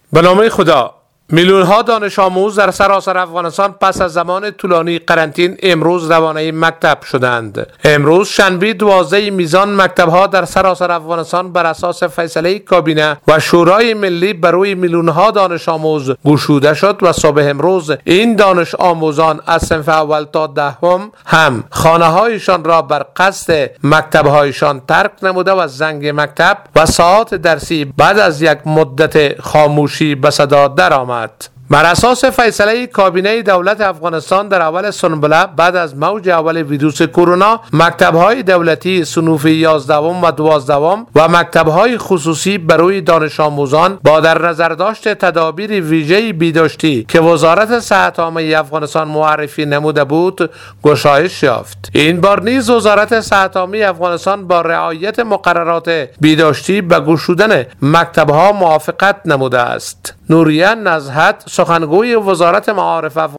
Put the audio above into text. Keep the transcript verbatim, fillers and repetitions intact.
به نام خدا. میلیون ها دانش آموز در سراسر افغانستان پس از زمان طولانی قرنطینه امروز روانه مکتب شدند. امروز شنبه دوازده میزان مکتب ها در سراسر افغانستان بر اساس فیصله کابینه و شورای ملی بر روی میلیون ها دانش آموز گشوده شد و صبح امروز این دانش آموزان از صنف اول تا دهم هم خانه هایشان را بر قصد مکتب هایشان ترک نموده و زنگ مکتب و ساعات درسی بعد از یک مدت خاموشی به صدا درآمد. بر اساس فیصله کابینه دولت افغانستان در اول سنبله بعد از موج اول ویروس کرونا، مکتب‌های دولتی صنوف یازدهم و دوازدهم و مکتب‌های خصوصی برای دانش آموزان با در نظر داشت تدابیر ویژه بیداشتی که وزارت صحت عامه افغانستان معرفی نموده بود گشایش یافت. این بار نیز وزارت صحت عامه افغانستان با رعایت مقررات بیداشتی به گشودن مکتب‌ها موافقت نموده است. نوریه نزهت، سخنگوی وزارت معارف افغانستان